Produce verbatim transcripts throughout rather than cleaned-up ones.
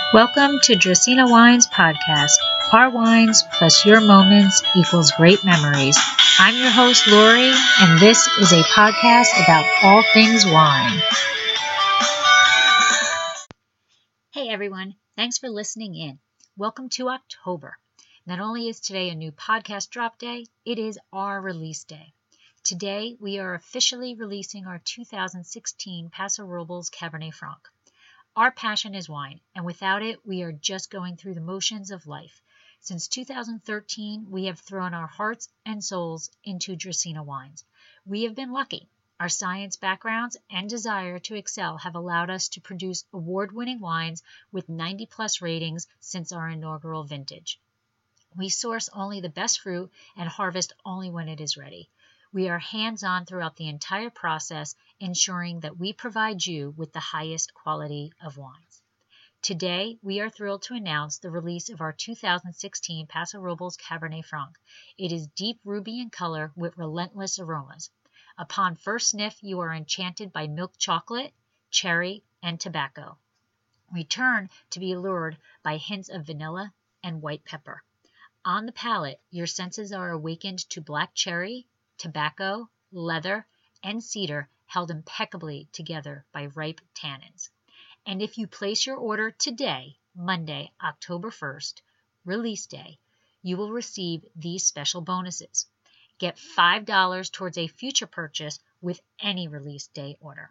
Welcome to Dracaena Wines Podcast. Our wines plus your moments equals great memories. I'm your host, Lori, and this is a podcast about all things wine. Hey everyone, thanks for listening in. Welcome to October. Not only is today a new podcast drop day, it is our release day. Today, we are officially releasing our two thousand sixteen Paso Robles Cabernet Franc. Our passion is wine, and without it, we are just going through the motions of life. Since two thousand thirteen, we have thrown our hearts and souls into Dracaena wines. We have been lucky. Our science backgrounds and desire to excel have allowed us to produce award-winning wines with ninety plus ratings since our inaugural vintage. We source only the best fruit and harvest only when it is ready. We are hands-on throughout the entire process, ensuring that we provide you with the highest quality of wines. Today, we are thrilled to announce the release of our two thousand sixteen Paso Robles Cabernet Franc. It is deep ruby in color with relentless aromas. Upon first sniff, you are enchanted by milk chocolate, cherry, and tobacco. Return to be allured by hints of vanilla and white pepper. On the palate, your senses are awakened to black cherry, tobacco, leather, and cedar held impeccably together by ripe tannins. And if you place your order today, Monday, October first, release day, you will receive these special bonuses. Get five dollars towards a future purchase with any release day order.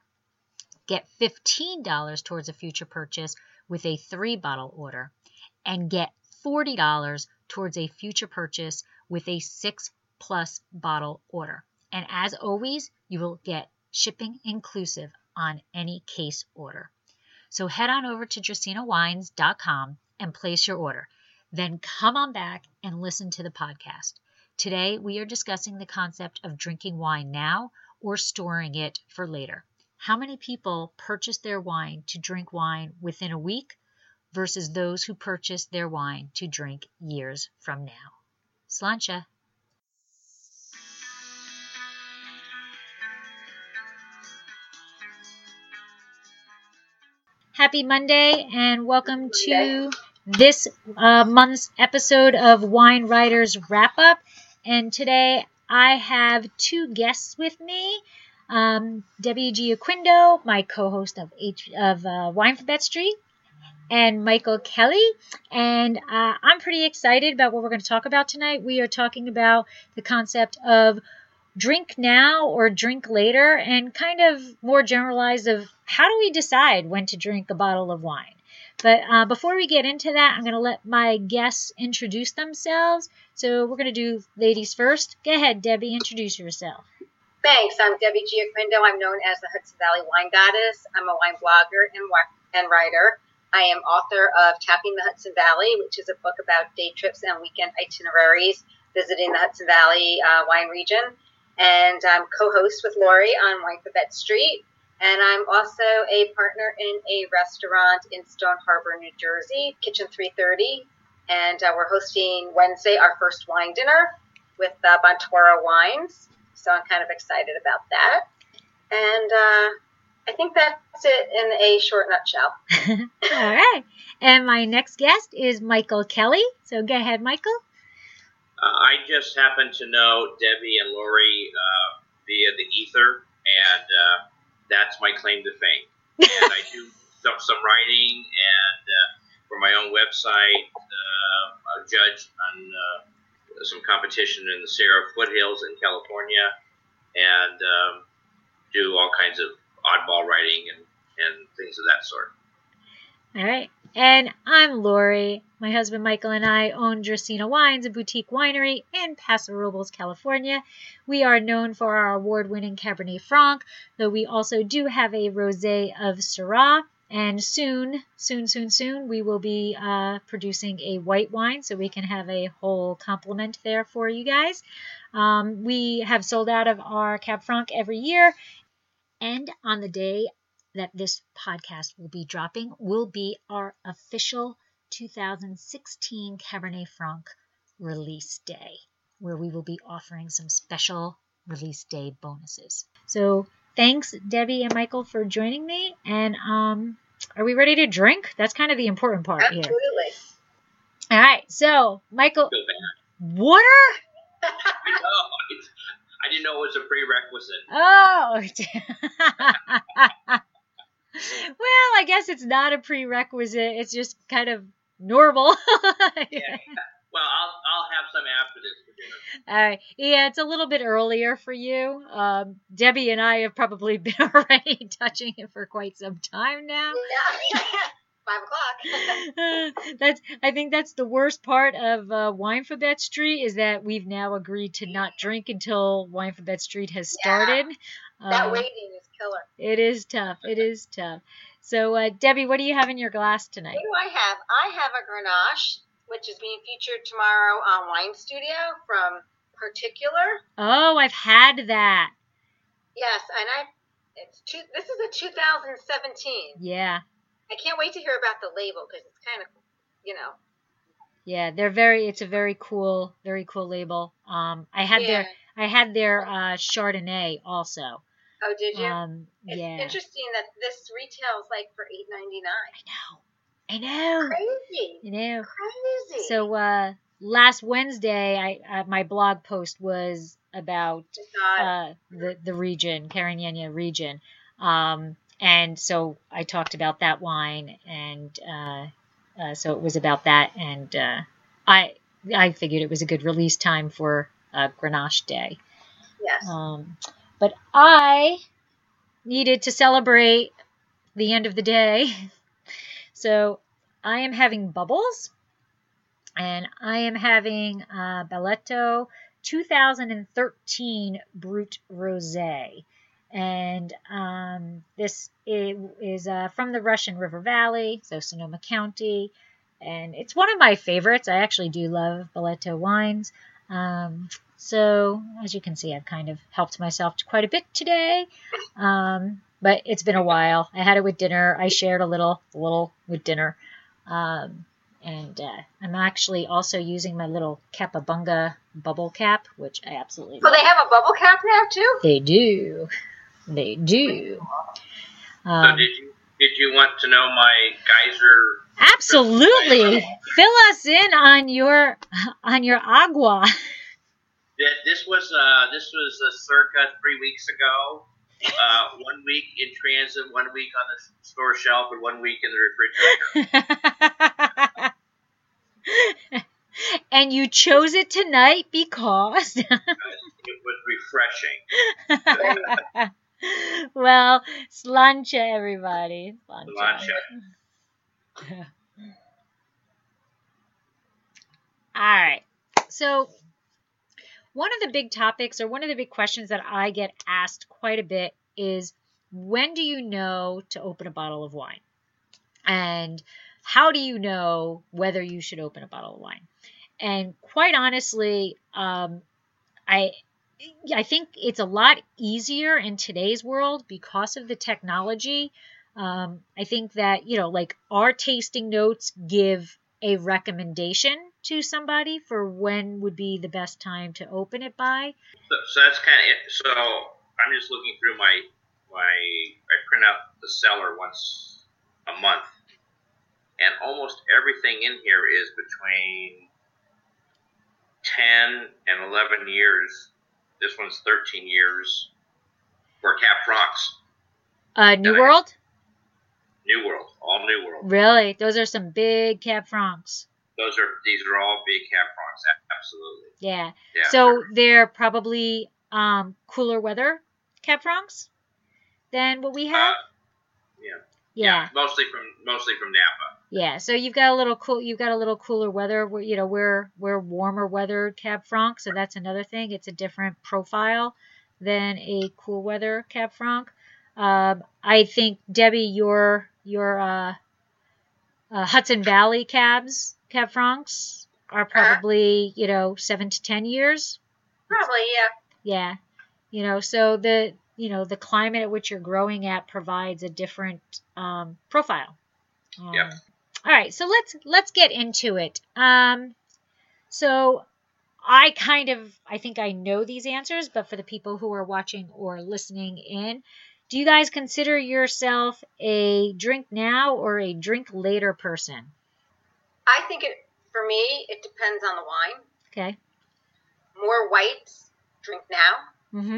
Get fifteen dollars towards a future purchase with a three-bottle order. And get forty dollars towards a future purchase with a six plus bottle order. And as always, you will get shipping inclusive on any case order. So head on over to dracaena wines dot com and place your order. Then come on back and listen to the podcast. Today, we are discussing the concept of drinking wine now or storing it for later. How many people purchase their wine to drink wine within a week versus those who purchase their wine to drink years from now? Sláinte. Happy Monday and welcome to this uh, month's episode of Wine Writers Wrap Up. And today I have two guests with me. Um, Debbie Giaquindo, my co-host of, H- of uh, Wine for Bet Street, and Michael Kelly. And uh, I'm pretty excited about what we're going to talk about tonight. We are talking about the concept of drink now or drink later, and kind of more generalized of how do we decide when to drink a bottle of wine. But uh, before we get into that, I'm going to let my guests introduce themselves. So we're going to do ladies first. Go ahead, Debbie, introduce yourself. Thanks. I'm Debbie Giaquindo. I'm known as the Hudson Valley Wine Goddess. I'm a wine blogger and, and writer. I am author of Tapping the Hudson Valley, which is a book about day trips and weekend itineraries visiting the Hudson Valley uh, wine region. And I'm co-host with Lori on Wine for Bet Street. And I'm also a partner in a restaurant in Stone Harbor, New Jersey, Kitchen three thirty. And uh, we're hosting Wednesday our first wine dinner with uh, Bontora Wines. So I'm kind of excited about that. And uh, I think that's it in a short nutshell. All right. And my next guest is Michael Kelly. So go ahead, Michael. Uh, I just happen to know Debbie and Lori uh, via the ether, and uh, that's my claim to fame. And I do some, some writing, and uh, for my own website, uh, I judge on uh, some competition in the Sierra foothills in California, and um, do all kinds of oddball writing and, and things of that sort. All right. And I'm Lori. My husband Michael and I own Dracaena Wines, a boutique winery in Paso Robles, California. We are known for our award-winning Cabernet Franc, though we also do have a rosé of Syrah. And soon, soon, soon, soon, we will be uh, producing a white wine, so we can have a whole complement there for you guys. Um, we have sold out of our Cab Franc every year, and on the day that this podcast will be dropping will be our official two thousand sixteen Cabernet Franc release day, where we will be offering some special release day bonuses. So thanks, Debbie and Michael, for joining me. And um, are we ready to drink? That's kind of the important part Absolutely. here. All right. So, Michael, Feel bad. water? I know. It's, I didn't know it was a prerequisite. Oh. Well, I guess it's not a prerequisite. It's just kind of normal. Yeah. Well, I'll I'll have some after this for dinner. All right. Yeah, it's a little bit earlier for you. Um, Debbie and I have probably been already touching it for quite some time now. Yeah. Five o'clock. Uh, that's. I think that's the worst part of uh, Winefabet Street is that we've now agreed to not drink until Winefabet Street has started. Yeah. That Um, waiting is killer. It is tough. It is tough. So, uh, Debbie, what do you have in your glass tonight? What do I have? I have a Grenache, which is being featured tomorrow on Wine Studio from Particular. Oh, I've had that. Yes, and I. It's two. This is a two thousand seventeen. Yeah. I can't wait to hear about the label because it's kind of, you know. Yeah, they're very. It's a very cool, very cool label. Um, I had Yeah. their, I had their uh, Chardonnay also. Oh, did you? Um, It's yeah. interesting that this retails like for eight ninety nine. I know. I know. Crazy. I know. Crazy. So uh, last Wednesday, I uh, my blog post was about It's not. uh, the the region, Carignano region, um, and so I talked about that wine, and uh, uh, so it was about that, and uh, I I figured it was a good release time for uh, Grenache Day. yes. Um, but I needed to celebrate the end of the day. So I am having bubbles, and I am having uh, Balletto two thousand thirteen Brut Rosé. And um, this is, is uh, from the Russian River Valley, so Sonoma County. And it's one of my favorites. I actually do love Balletto wines. Um, so, as you can see, I've kind of helped myself quite a bit today. Um, but it's been a while. I had it with dinner. I shared a little, a little with dinner. Um, and uh, I'm actually also using my little Capabunga bubble cap, which I absolutely So love. they have a bubble cap now too? They do. They do. So Um, did you did you want to know my geyser? absolutely. Fill us in on your on your agua. That this was uh this was uh, circa three weeks ago. Uh, one week in transit, one week on the store shelf, and one week in the refrigerator. And you chose it tonight because It was refreshing. well, slancha, everybody. Slancha. Slancha. All right. So, one of the big topics or one of the big questions that I get asked quite a bit is, when do you know to open a bottle of wine? And how do you know whether you should open a bottle of wine? And quite honestly, um, I I think it's a lot easier in today's world because of the technology. Um, I think that, you know, like our tasting notes give a recommendation to somebody for when would be the best time to open it by. So, so that's kind of it. So I'm just looking through my my. I print out the cellar once a month, and almost everything in here is between ten and eleven years. This one's thirteen years for Cab Francs. Uh, New Yeah. World? New World, all New World. Really? Those are some big Cab Francs. Those are these are all big Cab Francs, absolutely. Yeah. Yeah. So they're probably um, cooler weather Cab Francs than what we have. Uh, yeah. yeah. Mostly from mostly from Napa. Yeah, so you've got a little cool. You've got a little cooler weather. Where, you know, we're we're warmer weathered Cab Franc, so that's another thing. It's a different profile than a cool weather Cab Franc. Um, I think Debbie, your your uh, uh, Hudson Valley cabs, Cab Francs, are probably you know seven to ten years. Probably, yeah. Yeah, you know, so the you know the climate at which you're growing at provides a different um, profile. Um, Yep. All right, so let's let's get into it. Um, so I kind of I think I know these answers, but for the people who are watching or listening in, do you guys consider yourself a drink now or a drink later person? I think it, for me, it depends on the wine. Okay. More whites, drink now. Mm-hmm.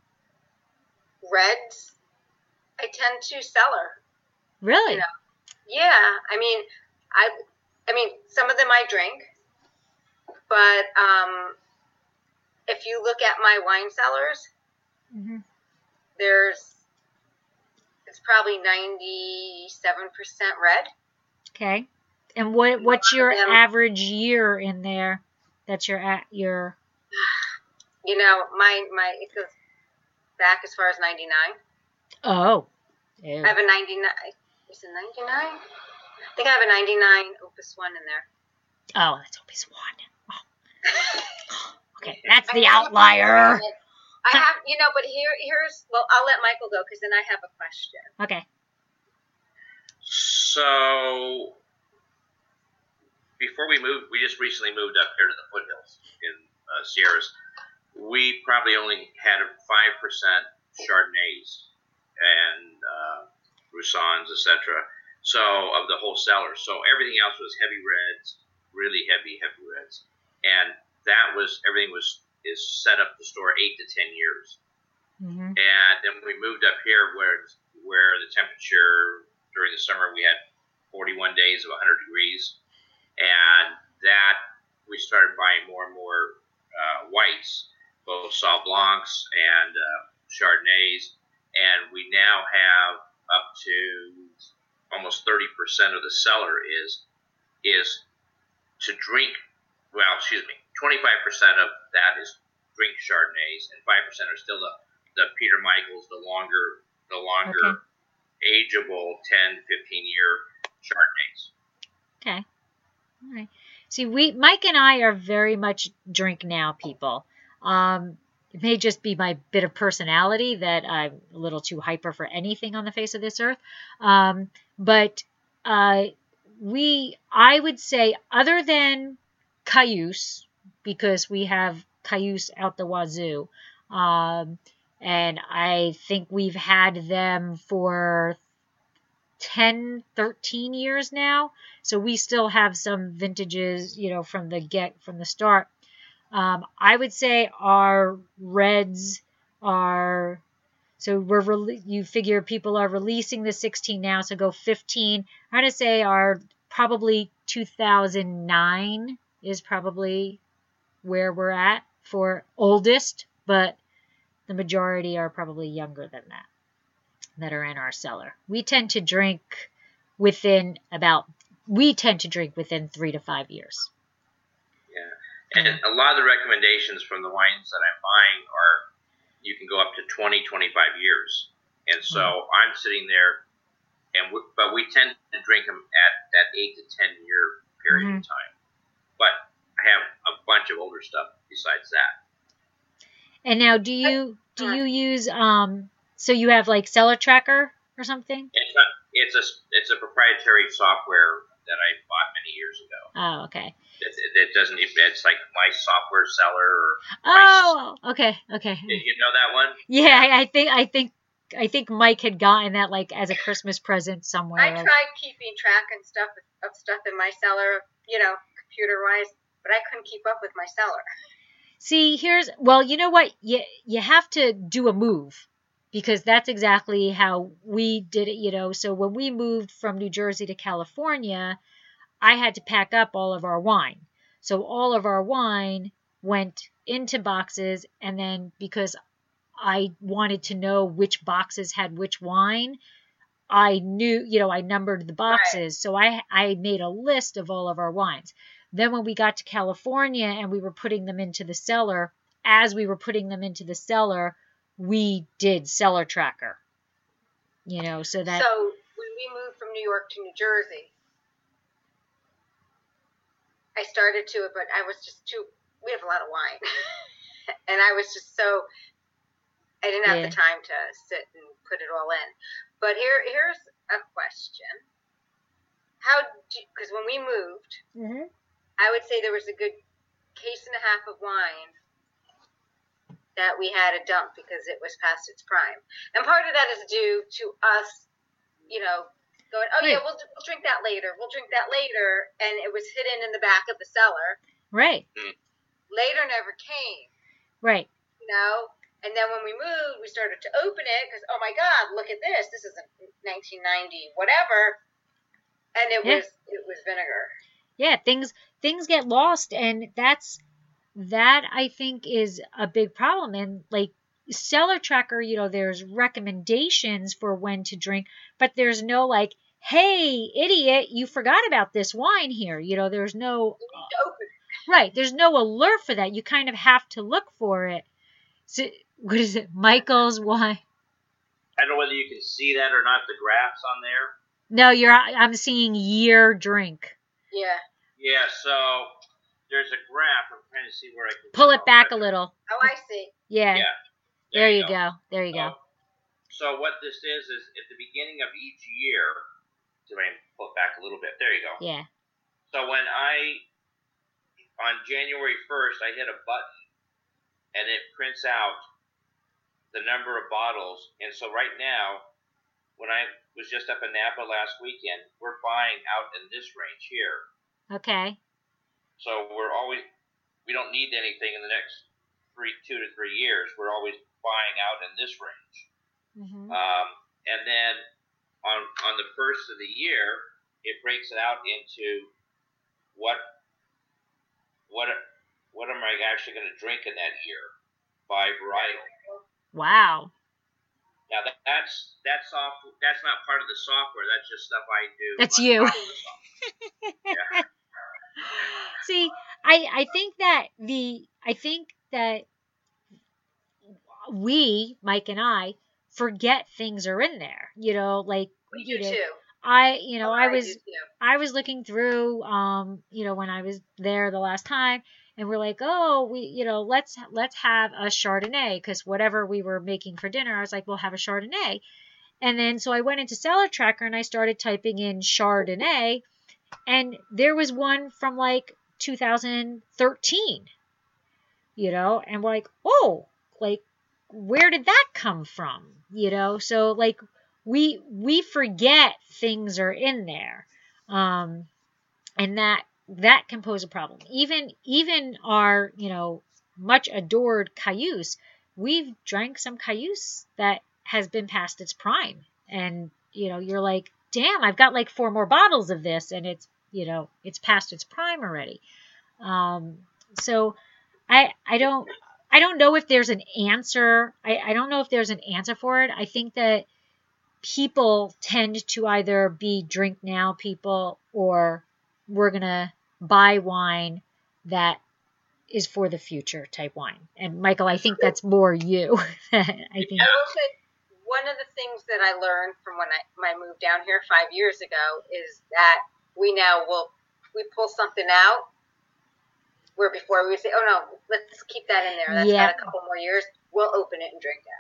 Reds, I tend to cellar. Really? You know? Yeah. I mean, I, I mean, some of them I drink, but um, if you look at my wine cellars, mm-hmm. there's it's probably ninety-seven percent red. Okay. And what what's your um, average year in there? That's your at your. You know, my my it goes back as far as ninety-nine. Oh. Ew. I have a ninety-nine. Is it ninety-nine? I think I have a ninety-nine Opus One in there. Oh, that's Opus One. Oh. Okay, that's the outlier. I have, you know, but here, here's, well, I'll let Michael go because then I have a question. Okay. So, before we moved, we just recently moved up here to the foothills in uh, Sierras. We probably only had five percent Chardonnays and uh, Roussins, et cetera. So, of the whole cellar. So, everything else was heavy reds, really heavy, heavy reds. And that was, everything was, is set up to store eight to ten years. Mm-hmm. And then we moved up here where where the temperature during the summer we had forty-one days of one hundred degrees, and that we started buying more and more uh, whites, both Sauv Blancs and uh, Chardonnays, and we now have up to almost thirty percent of the cellar is is to drink. Well, excuse me. twenty-five percent of that is drink Chardonnays, and five percent are still the, the Peter Michaels, the longer, the longer, okay. ageable ten, fifteen year Chardonnays. Okay. All right. See, we, Mike and I are very much drink now people. Um, it may just be my bit of personality that I'm a little too hyper for anything on the face of this earth. Um, but uh, we, I would say, other than Cayuse, because we have Cayuse out the wazoo. Um, and I think we've had them for ten, thirteen years now. So we still have some vintages, you know, from the get, from the start. Um, I would say our reds are, so we're, re- you figure people are releasing the sixteen now, so go fifteen. I'm going to say our probably two thousand nine is probably where we're at for oldest, but the majority are probably younger than that that are in our cellar. We tend to drink within about, we tend to drink within three to five years. Yeah. And a lot of the recommendations from the wines that I'm buying are you can go up to twenty, twenty-five years. And so mm. I'm sitting there, and we, but we tend to drink them at that eight to ten year period mm-hmm. of time. But I have a bunch of older stuff besides that. And now, do you do you use um? So you have like Cellar Tracker or something? It's a it's a it's a proprietary software that I bought many years ago. Oh, okay. It, it, it doesn't. It's like My Software Cellar. Or oh, my, okay, okay. Did you know that one? Yeah, I, I think I think I think Mike had gotten that like as a Christmas present somewhere. I tried keeping track and stuff of stuff in my cellar, you know, computer wise, but I couldn't keep up with my cellar. See, here's, well, you know what? You, you have to do a move because that's exactly how we did it, you know. So when we moved from New Jersey to California, I had to pack up all of our wine. So all of our wine went into boxes, and then because I wanted to know which boxes had which wine, I knew, you know, I numbered the boxes. Right. So I, I made a list of all of our wines. Then when we got to California and we were putting them into the cellar, as we were putting them into the cellar, we did Cellar Tracker. You know, so that... So when we moved from New York to New Jersey, I started to, but I was just too, we have a lot of wine. And I was just so, I didn't have yeah. the time to sit and put it all in. But here, here's a question. How, because when we moved, mm-hmm. I would say there was a good case and a half of wine that we had to dump because it was past its prime. And part of that is due to us, you know, going, oh, yeah, Right. we'll, we'll drink that later. We'll drink that later. And it was hidden in the back of the cellar. Right. Later never came. Right. You know? And then when we moved, we started to open it because, oh, my God, look at this. This is a nineteen ninety whatever. And it Yeah. was it was vinegar. Yeah, things things get lost, and that's that I think is a big problem. And like Cellar Tracker, you know, there's recommendations for when to drink, but there's no like, hey, idiot, you forgot about this wine here. You know, there's no You need to open it. right, there's no alert for that. You kind of have to look for it. So what is it, Michael's wine? I don't know whether you can see that or not, the graphs on there. No, you're. I'm seeing year drink. Yeah. Yeah, so there's a graph. I'm trying to see where I can Pull it back a little. Oh, I see. Yeah. Yeah. There you go. There you go. So, so what this is is at the beginning of each year. So I pull it back a little bit. There you go. Yeah. So when I on January first, I hit a button, and it prints out the number of bottles. And so right now, when I was just up in Napa last weekend, we're buying out in this range here. Okay. So we're always, we don't need anything in the next three, two to three years. We're always buying out in this range. Mm-hmm. Um, and then on on the first of the year, it breaks it out into what what what am I actually going to drink in that year by varietal. Wow. Now that, that's that's off. That's not part of the software. That's just stuff I do. That's on you. top of the software. Yeah. See, I I think that the I think that we, Mike and I, forget things are in there. You know, like We you do know, too. I you know Oh, I do was too. I was looking through um you know when I was there the last time, and we're like, oh, we you know let's let's have a Chardonnay, because whatever we were making for dinner, I was like, we'll have a Chardonnay. And then so I went into Cellar Tracker and I started typing in Chardonnay, and there was one from like two thousand thirteen, you know, and we're like, oh, like where did that come from? You know, so like we we forget things are in there, um, and that that can pose a problem. Even even our you know much adored Cayuse, we've drank some Cayuse that has been past its prime, and you know you're like, damn, I've got like four more bottles of this, and it's you know it's past its prime already. Um, so I I don't I don't know if there's an answer. I, I don't know if there's an answer for it. I think that people tend to either be drink now people, or we're gonna buy wine that is for the future type wine. And Michael, I think that's more you. I think. I will say one of the things that I learned from when I, when I moved down here five years ago is that we now will we pull something out where before we would say, oh no, let's keep that in there. That's Yeah. got a couple more years. We'll open it and drink it.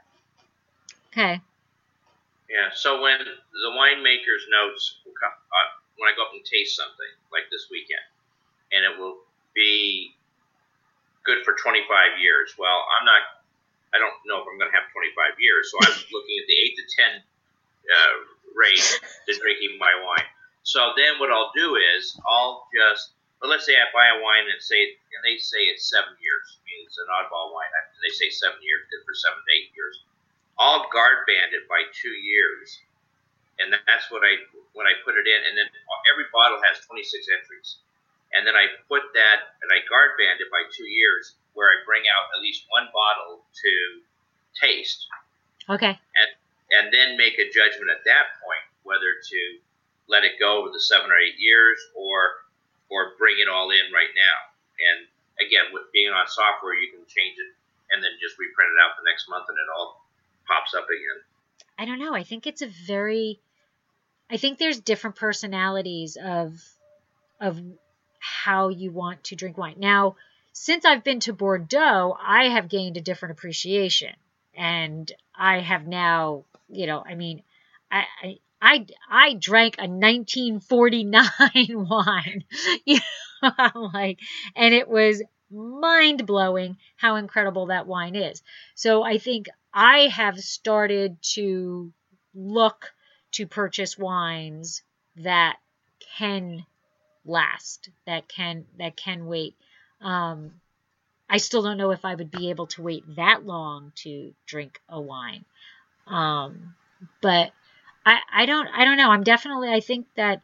Okay. Yeah. So when the winemaker's notes will come, uh, when I go up and taste something like this weekend, and it will be good for twenty-five years. Well, I'm not. I don't know if I'm going to have twenty-five years, so I'm looking at the eight to ten uh, rate to drinking my wine. So then what I'll do is I'll just, well, let's say I buy a wine and say, and they say it's seven years. I mean, it's an oddball wine. And they say seven years, good for seven to eight years. I'll guard band it by two years, and that's what I when I put it in. And then every bottle has twenty-six entries, and then I put that and I guard band it by two years, where I bring out at least one bottle to taste, Okay. and and then make a judgment at that point whether to let it go over the seven or eight years or or bring it all in right now. And again, with being on software, you can change it and then just reprint it out the next month, and it all pops up again. I don't know. I think it's a very, I think there's different personalities of, of how you want to drink wine. Now, since I've been to Bordeaux, I have gained a different appreciation, and I have now, you know, I mean, I, I, I, I drank a nineteen forty-nine wine, you know, I'm like, and it was mind-blowing how incredible that wine is. So I think I have started to look to purchase wines that can last, that can that can wait. Um, I still don't know if I would be able to wait that long to drink a wine. Um, but I I don't I don't know. I'm definitely I think that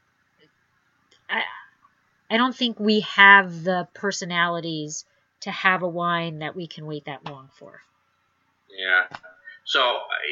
I I don't think we have the personalities to have a wine that we can wait that long for. Yeah. So I,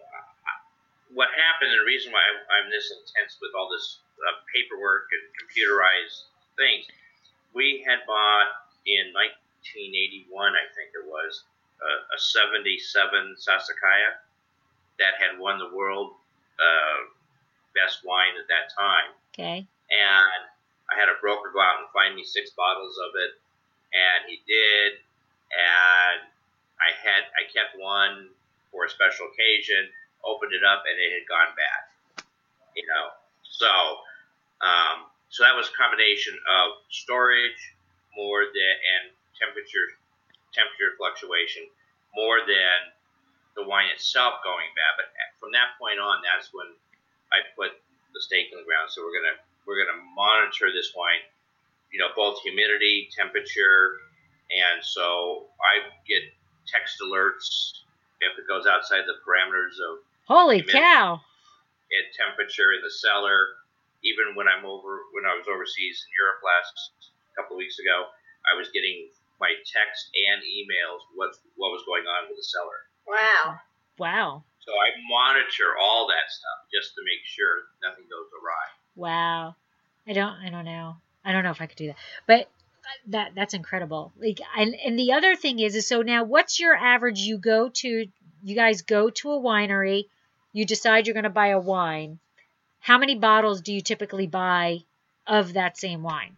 what happened, and the reason why I'm this intense with all this uh, paperwork and computerized things, we had bought in nineteen eighty-one, I think it was, uh, a seventy-seven Sassicaia that had won the world uh, best wine at that time. Okay. And I had a broker go out and find me six bottles of it, and he did. And I had I kept one for a special occasion, opened it up, and it had gone bad. You know, so um, so that was a combination of storage more than and temperature temperature fluctuation more than the wine itself going bad. But from that point on, that's when I put the stake in the ground. So we're gonna we're gonna monitor this wine, you know, both humidity, temperature, and so I get text alerts if it goes outside the parameters of Holy humidity cow! and temperature in the cellar. Even when I'm over when I was overseas in Europe last couple of weeks ago, I was getting my text and emails what what was going on with the cellar. Wow. Wow. So I monitor all that stuff just to make sure nothing goes awry. Wow. I don't I don't know. I don't know if I could do that. But that that's incredible. Like and, and the other thing is is so now what's your average? You go to you guys go to a winery, you decide you're going to buy a wine. How many bottles do you typically buy of that same wine?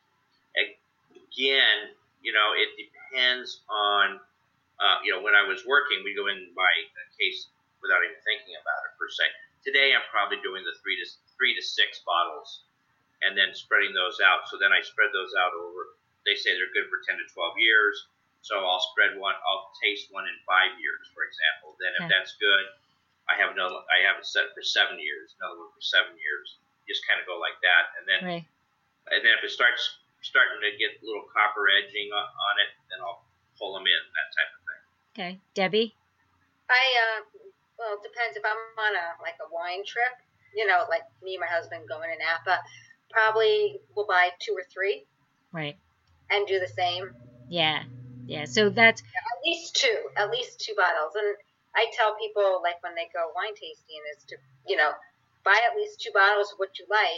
Again, you know, it depends on uh, you know, when I was working, we go in and buy a case without even thinking about it per se. Today, I'm probably doing the three to three to six bottles, and then spreading those out. So then I spread those out over. They say they're good for ten to twelve years. So I'll spread one. I'll taste one in five years, for example. Then if Okay. that's good, I have another. I have it set for seven years. Another one for seven years. Just kind of go like that, and then Right. and then if it starts starting to get a little copper edging on, on it, then I'll pull them in. That type of thing. Okay. Debbie? I, uh, well, it depends if I'm on a, like a wine trip, you know, like me and my husband going to Napa, probably we'll buy two or three Right. and do the same. Yeah. Yeah. So that's At least two, at least two bottles. And I tell people, like, when they go wine tasting is to, you know, buy at least two bottles of what you like,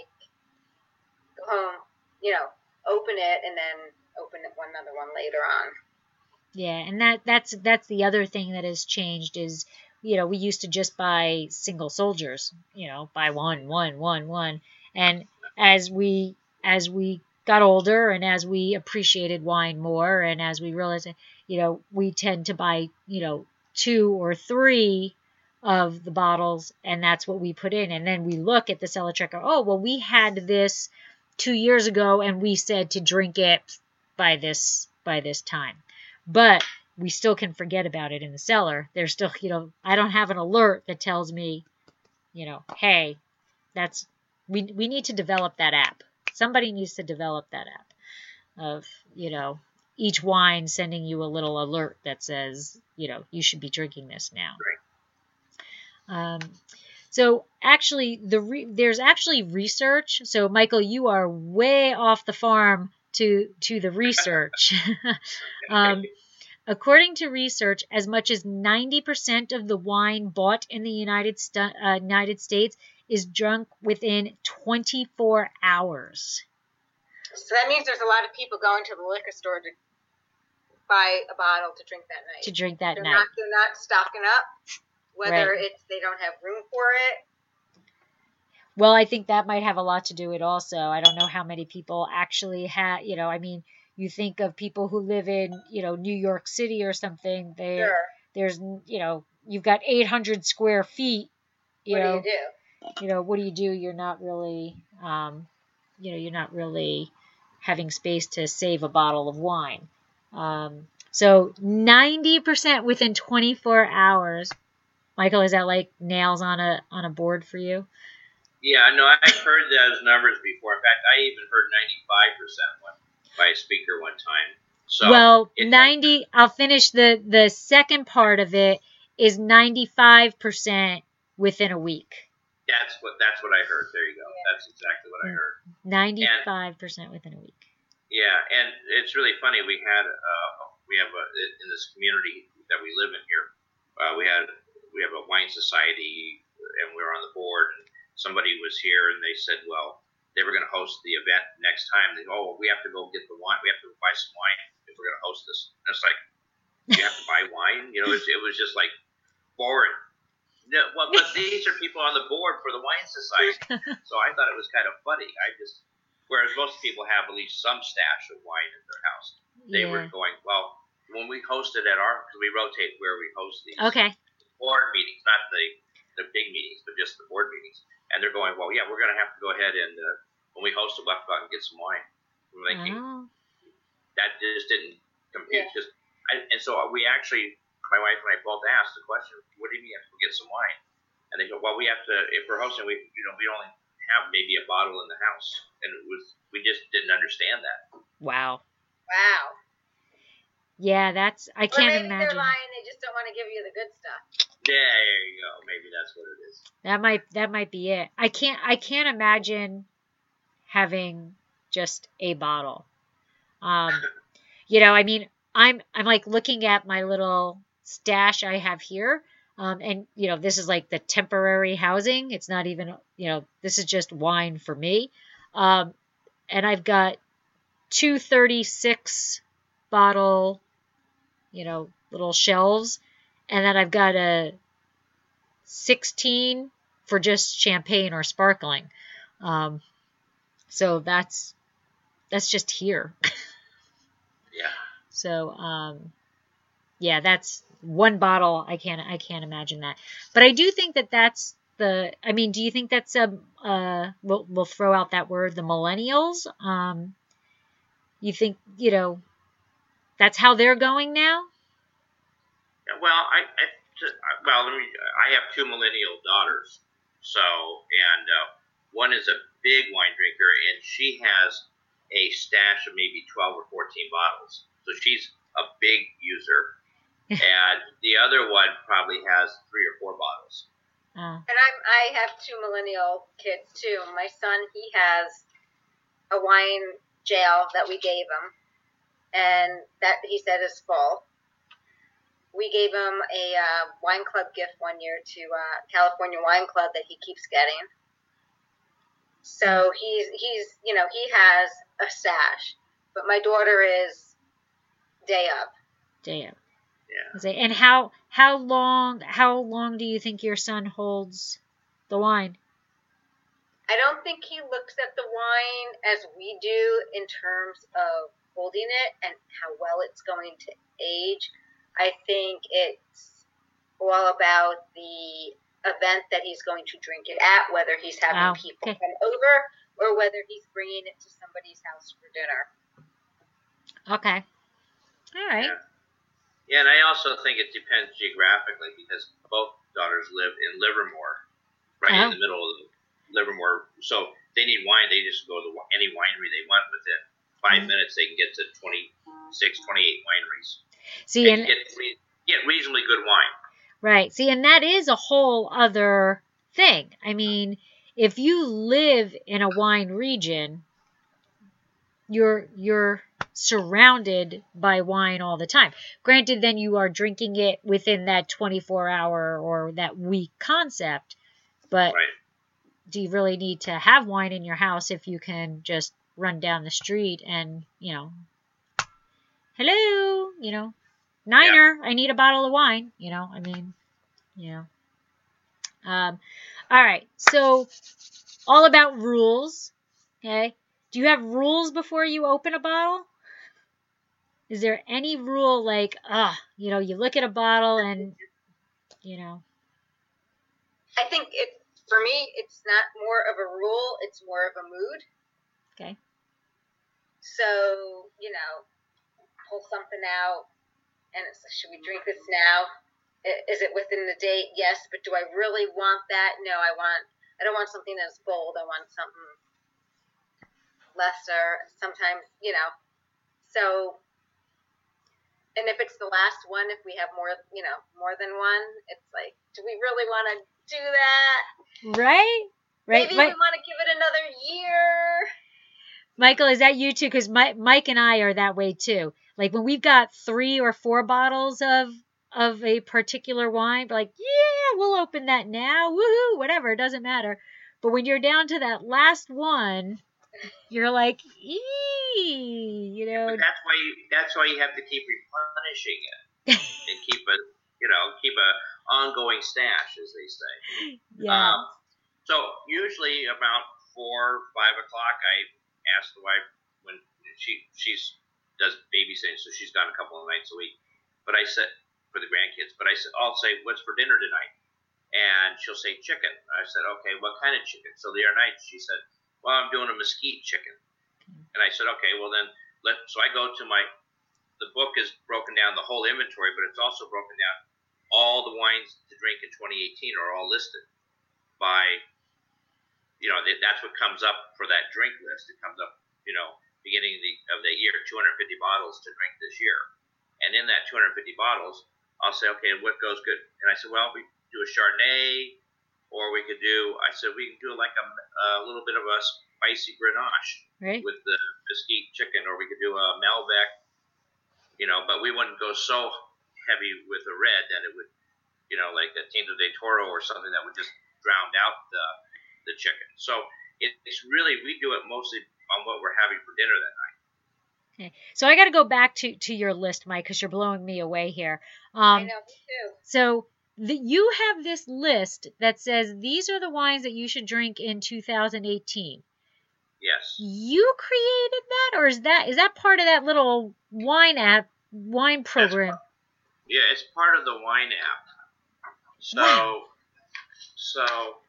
go home, you know, open it, and then open it one another one later on. yeah, and that that's that's the other thing that has changed is, you know, we used to just buy single soldiers, you know, buy one, one, one, one. And as we as we got older and as we appreciated wine more and as we realized that, you know, we tend to buy, you know, two or three of the bottles, and that's what we put in. And then we look at the cellar checker. Oh, well, we had this two years ago, and we said to drink it by this by this time. But we still can forget about it in the cellar. There's still, you know, I don't have an alert that tells me, you know, hey, that's we we need to develop that app. Somebody needs to develop that app of, you know, each wine sending you a little alert that says, you know, you should be drinking this now. Right. Um, so actually, the re- there's actually research. So Michael, you are way off the farm to to the research. um, according to research, as much as ninety percent of the wine bought in the United, St- uh, United States is drunk within twenty-four hours. So that means there's a lot of people going to the liquor store to buy a bottle to drink that night. To drink that they're night. Not, they're not stocking up, whether Right. it's they don't have room for it. Well, I think that might have a lot to do with it also. I don't know how many people actually have, you know, I mean, you think of people who live in, you know, New York City or something. They, Sure. There's, you know, you've got eight hundred square feet. You What know, do you do? You know, what do you do? You're not really, um, you know, you're not really having space to save a bottle of wine. Um, so ninety percent within twenty-four hours. Michael, is that like nails on a on a board for you? Yeah, no, I've heard those numbers before. In fact, I even heard ninety-five percent one by a speaker one time. So well, it, ninety. I'll finish the the second part of it is ninety-five percent within a week. That's what that's what I heard. There you go. That's exactly what I heard. ninety-five percent within a week. Yeah, and it's really funny. We had uh, we have a, in this community that we live in here. Uh, we had we have a wine society, and we were on the board. And somebody was here, and they said, well, they were going to host the event next time. They go, oh, we have to go get the wine. We have to buy some wine if we're going to host this. And it's like, you have to buy wine. You know, it, it was just like boring. No, well, but these are people on the board for the wine society, so I thought it was kind of funny. I just. Whereas most people have at least some stash of wine in their house. They yeah. were going, well, when we hosted at our, because we rotate where we host these okay. board meetings, not the, the big meetings, but just the board meetings. And they're going, well, yeah, we're going to have to go ahead and, uh, when we host it, we'll have to go out and get some wine. I'm thinking, oh. that just didn't compute. Yeah. Just, I, and so we actually, my wife and I both asked the question, what do you mean you have to go get some wine? And they go, well, we have to, if we're hosting, we, you know, we only have maybe a bottle in the house, and it was we just didn't understand that. Wow. Wow. Yeah, that's I can't or maybe imagine. They're lying. They just don't want to give you the good stuff. Yeah, there you go. Maybe that's what it is. That might that might be it. I can't I can't imagine having just a bottle. Um, you know, I mean, I'm I'm like looking at my little stash I have here. Um, and, you know, this is like the temporary housing. It's not even, you know, this is just wine for me. Um, and I've got two thirty-six bottle, you know, little shelves. And then I've got a sixteen for just champagne or sparkling. Um, so that's, that's just here. Yeah. So, um, yeah, that's one bottle. I can't, I can't imagine that. But I do think that that's the, I mean, do you think that's a, uh, we'll, we'll throw out that word, the millennials? Um, you think, you know, that's how they're going now? Yeah, well, I, I well, let me, I have two millennial daughters. So, and uh, one is a big wine drinker, and she has a stash of maybe twelve or fourteen bottles. So she's a big user. And the other one probably has three or four bottles. Oh. And I'm, I have two millennial kids, too. My son, he has a wine jail that we gave him, and that he said is full. We gave him a uh, wine club gift one year to uh, California Wine Club that he keeps getting. So he's, he's, you know, he has a stash. But my daughter is day up. Day up. Yeah. And how how long how long do you think your son holds the wine? I don't think he looks at the wine as we do in terms of holding it and how well it's going to age. I think it's all about the event that he's going to drink it at, whether he's having wow. people okay. come over or whether he's bringing it to somebody's house for dinner. Okay. All right. Yeah. Yeah, and I also think it depends geographically because both daughters live in Livermore, right oh. in the middle of Livermore. So if they need wine, they just go to any winery they want. Within five mm-hmm. minutes, they can get to twenty-six, twenty-eight wineries. See, and, and get, get reasonably good wine. Right. See, and that is a whole other thing. I mean, if you live in a wine region, you're you're surrounded by wine all the time. Granted, then you are drinking it within that twenty-four hour or that week concept, but right. do you really need to have wine in your house if you can just run down the street and, you know, hello, you know, Niner, yeah. I need a bottle of wine, you know, I mean, you know. Um, all right, so all about rules, okay? Do you have rules before you open a bottle? Is there any rule like, ah, you know, you look at a bottle and, you know? I think it, for me, it's not more of a rule, it's more of a mood. Okay. So, you know, pull something out, and it's like, should we drink this now? Is it within the date? Yes, but do I really want that? No, I want. I don't want something that's bold. I want something lesser. Sometimes, you know. So, and if it's the last one, if we have more, you know, more than one, it's like, do we really want to do that? Right? Right. Maybe My- we want to give it another year. Michael, is that you too? Because Mike and I are that way too. Like when we've got three or four bottles of of a particular wine, like, yeah, we'll open that now. Woohoo, whatever, it doesn't matter. But when you're down to that last one, you're like, ee, you know. But that's why you, that's why you have to keep replenishing it and keep a you know keep a ongoing stash, as they say. Yeah. Um, so usually about four five o'clock, I ask the wife when she she's does babysitting, so she's gone a couple of nights a week. But I said for the grandkids, but I said I'll say what's for dinner tonight, and she'll say chicken. I said okay, what kind of chicken? So the other night she said, well, I'm doing a mesquite chicken, and I said okay, well then let. So I go to my the book is broken down the whole inventory, but it's also broken down all the wines to drink in twenty eighteen are all listed by. You know, that's what comes up for that drink list. It comes up, you know, beginning of the, of the year, two hundred fifty bottles to drink this year. And in that two hundred fifty bottles, I'll say, okay, what goes good? And I said, well, we do a Chardonnay, or we could do, I said, we can do like a, a little bit of a spicy Grenache right. with the mesquite chicken, or we could do a Malbec, you know, but we wouldn't go so heavy with the red that it would, you know, like a Tinto de Toro or something that would just drown out the the chicken. So it, it's really, we do it mostly on what we're having for dinner that night. Okay. So I got to go back to, to your list, Mike, because you're blowing me away here. Um, I know, me too. So the, you have this list that says these are the wines that you should drink in two thousand eighteen. Yes. You created that, or is that is that part of that little wine app, wine program? Part, yeah, it's part of the wine app. So, wow. so.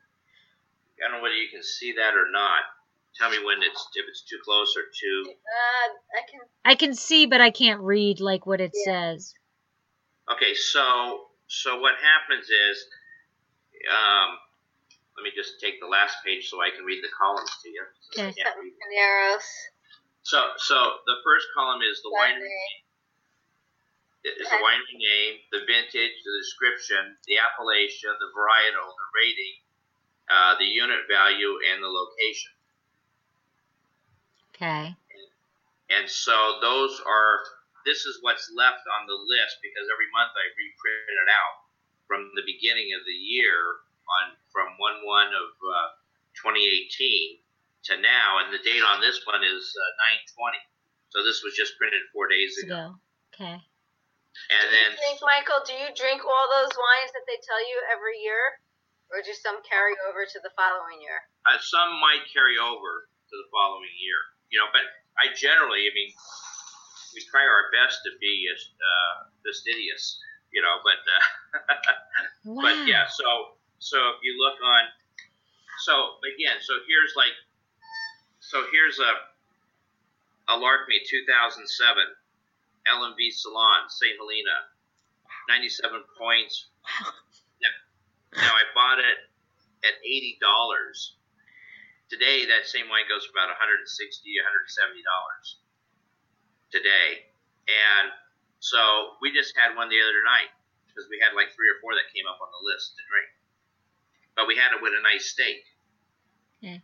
I don't know whether you can see that or not. Tell me when it's if it's too close or too. Uh, I can. I can see, but I can't read like what it yeah. says. Okay, so so what happens is, um, let me just take the last page so I can read the columns to you. Okay. Caneros. So so the first column is the winery name. Is the winery name, the vintage, the description, the appellation, the varietal, the rating. Uh, the unit value and the location. Okay. And, and so those are, this is what's left on the list because every month I reprint it out from the beginning of the year on from one one of uh, twenty eighteen to now, and the date on this one is uh, nine twenty. So this was just printed four days ago. Okay. And do then, you think, Michael, do you drink all those wines that they tell you every year? Or do some carry over to the following year? Uh, some might carry over to the following year, you know. But I generally, I mean, we try our best to be uh, fastidious, you know. But uh, wow. but yeah, so so if you look on, so again, so here's like, so here's a a Larkmead two thousand seven, L M V Salon, Saint Helena, ninety-seven points. Wow. Now, I bought it at eighty dollars. Today, that same wine goes for about one hundred sixty dollars, one hundred seventy dollars today. And so we just had one the other night because we had like three or four that came up on the list to drink. But we had it with a nice steak. Okay.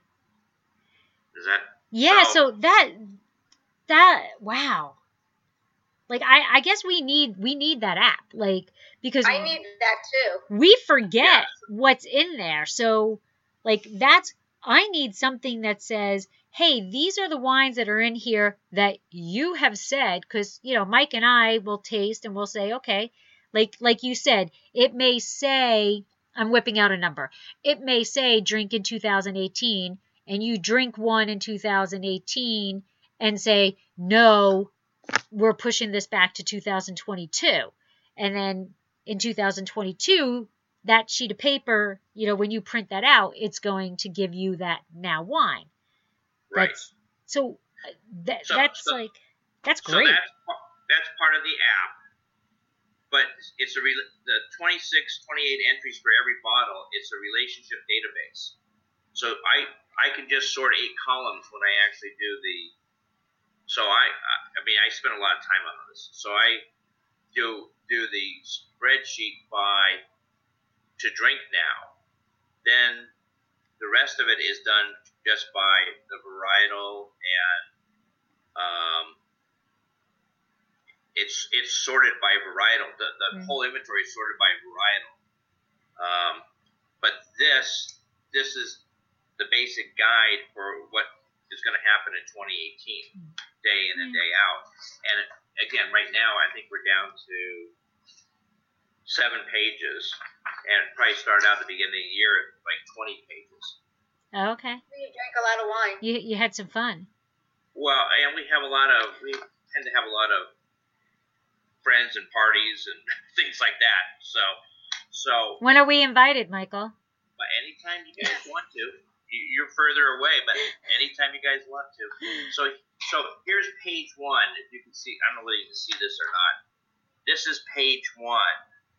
Is that? Yeah, so, so that, that, wow. Like, I, I guess we need we need that app, like, because I need that too. We forget yeah. what's in there. So, like, that's, I need something that says, hey, these are the wines that are in here that you have said, because, you know, Mike and I will taste and we'll say, okay, like, like you said, it may say, I'm whipping out a number. It may say drink in two thousand eighteen, and you drink one in two thousand eighteen and say, no, we're pushing this back to two thousand twenty-two. And then in two thousand twenty-two, that sheet of paper, you know, when you print that out, it's going to give you that now wine. Right. That's, so, that, so that's so, like, that's so great. That's, that's part of the app, but it's a re- the twenty-six, twenty-eight entries for every bottle. It's a relationship database. So I I can just sort eight columns when I actually do the. So I I mean I spend a lot of time on this. So I do do the spreadsheet by to drink now. Then the rest of it is done just by the varietal, and um, it's it's sorted by varietal. The, the mm. whole inventory is sorted by varietal. Um, but this this is the basic guide for what is going to happen in twenty eighteen, day in and day out. And again, right now, I think we're down to seven pages, and probably started out at the beginning of the year at like twenty pages. Oh, okay. You drank a lot of wine. You you had some fun. Well, and we have a lot of, we tend to have a lot of friends and parties and things like that. So, so. When are we invited, Michael? But anytime you guys want to. You're further away, but anytime you guys want to. So, so here's page one. If you can see, I don't know whether you can see this or not. This is page one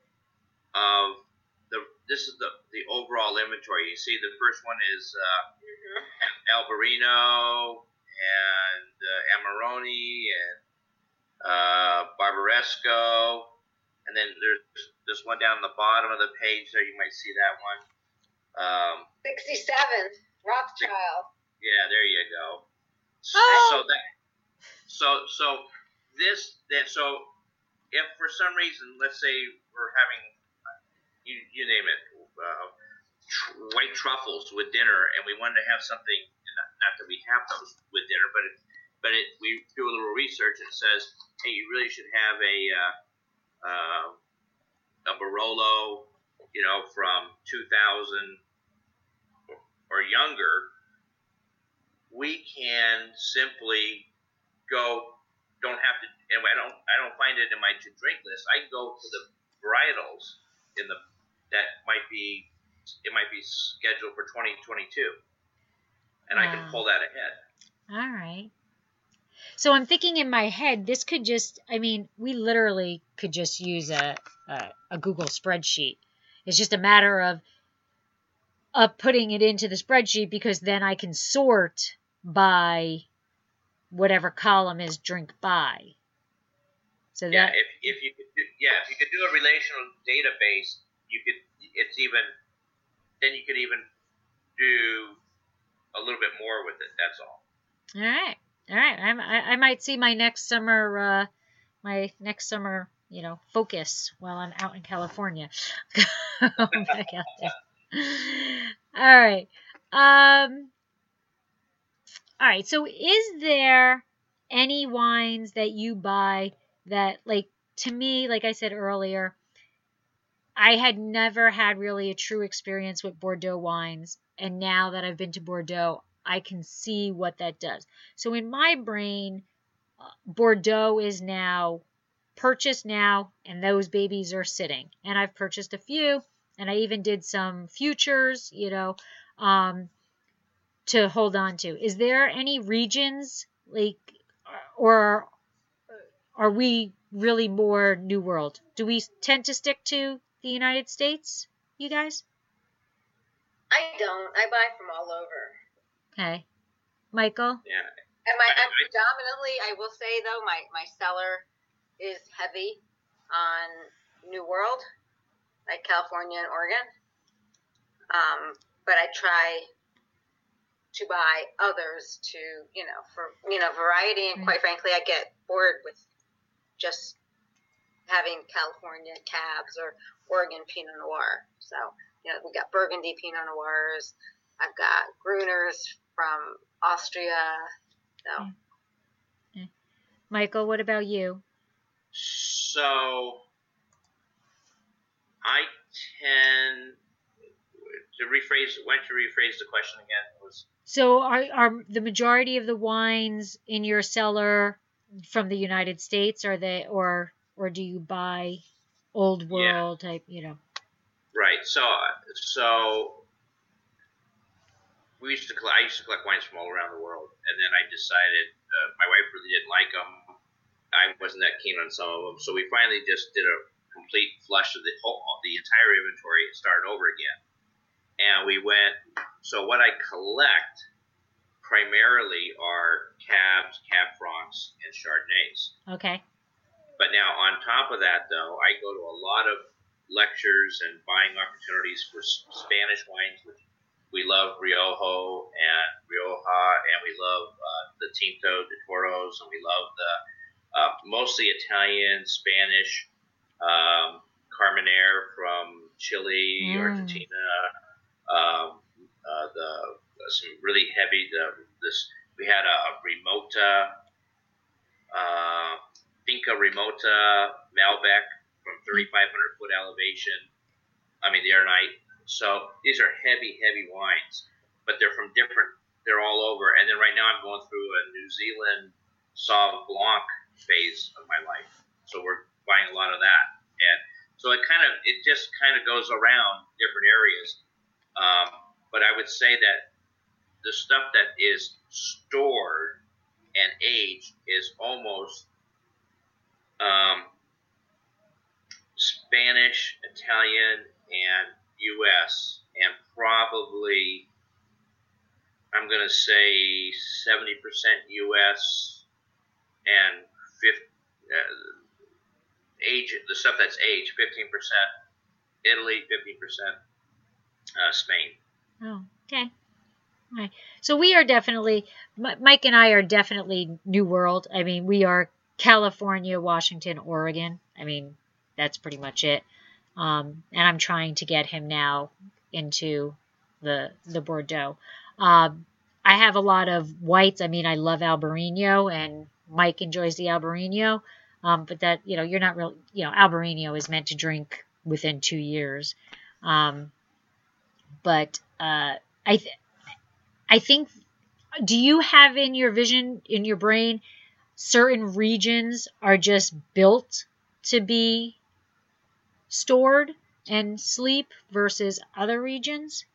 of the. This is the the overall inventory. You see, the first one is uh, mm-hmm. Albarino and uh, Amarone and uh, Barbaresco, and then there's this one down the bottom of the page there. You might see that one. Um, sixty-seven, Rothschild. Yeah, there you go. So, oh. so that, so so this then so if for some reason, let's say we're having you you name it, uh, tr- white truffles with dinner, and we wanted to have something. Not, not that we have those with dinner, but it, but it we do a little research and it says, hey, you really should have a uh, uh, a Barolo, you know, from two thousand or younger. We can simply go. Don't have to, and I don't. I don't find it in my to drink list. I can go to the varietals in the that might be. It might be scheduled for twenty twenty-two, and wow. I can pull that ahead. All right. So I'm thinking in my head, this could just. I mean, we literally could just use a a, a Google spreadsheet. It's just a matter of of putting it into the spreadsheet, because then I can sort by whatever column is drink by. So yeah, that if if you could do, yeah if you could do a relational database, you could it's even then you could even do a little bit more with it. That's all. All right, all right. I'm, I I might see my next summer uh, my next summer you know focus while I'm out in California. Go back out there. All right. Um. All right. So, is there any wines that you buy that, like, to me, like I said earlier, I had never had really a true experience with Bordeaux wines, and now that I've been to Bordeaux, I can see what that does. So, in my brain, uh, Bordeaux is now purchased now, and those babies are sitting. And I've purchased a few. And I even did some futures, you know, um, to hold on to. Is there any regions, like, or are we really more New World? Do we tend to stick to the United States, you guys? I don't. I buy from all over. Okay. Michael? Yeah. And my, I'm predominantly, I will say, though, my, my cellar is heavy on New World, like California and Oregon. Um, but I try to buy others to, you know, for, you know, variety. And quite frankly, I get bored with just having California cabs or Oregon Pinot Noir. So, you know, we got Burgundy Pinot Noirs. I've got Gruners from Austria. So. Okay. Michael, what about you? So I tend to rephrase. Why don't you rephrase the question again? It was so are are the majority of the wines in your cellar from the United States? Are they or or do you buy old world yeah. type? You know. Right. So so we used to collect, I used to collect wines from all around the world, and then I decided uh, my wife really didn't like them. I wasn't that keen on some of them. So we finally just did a complete flush of the whole, the entire inventory and started over again. And we went, so what I collect primarily are Cabs, Cab Francs, and Chardonnays. Okay. But now on top of that, though, I go to a lot of lectures and buying opportunities for Spanish wines, which we love Riojo and Rioja, and we love uh, the Tinto de Toros, and we love the uh, mostly Italian, Spanish, um, Carmenere from Chile, Mm. Argentina, um, uh, the some really heavy. The, this we had a Remota, uh, Finca Remota Malbec from thirty-five hundred foot elevation. I mean, the other night. So these are heavy, heavy wines, but they're from different. They're all over. And then right now I'm going through a New Zealand Sauv Blanc phase of my life. So we're buying a lot of that, and so it kind of it just kind of goes around different areas. Um, but I would say that the stuff that is stored and aged is almost um, Spanish, Italian, and U S, and probably I'm going to say seventy percent U S and fifty, uh, age, the stuff that's aged, fifteen percent Italy, fifteen percent uh, Spain. Oh, okay. All right. So we are definitely, M- Mike and I are definitely New World. I mean, we are California, Washington, Oregon. I mean, that's pretty much it. Um, and I'm trying to get him now into the the Bordeaux. Um, I have a lot of whites. I mean, I love Albarino, and Mike enjoys the Albarino. Um, but that, you know, you're not real, you know, Albarino is meant to drink within two years. Um, but uh, I, th- I think, do you have in your vision, in your brain, certain regions are just built to be stored and sleep versus other regions?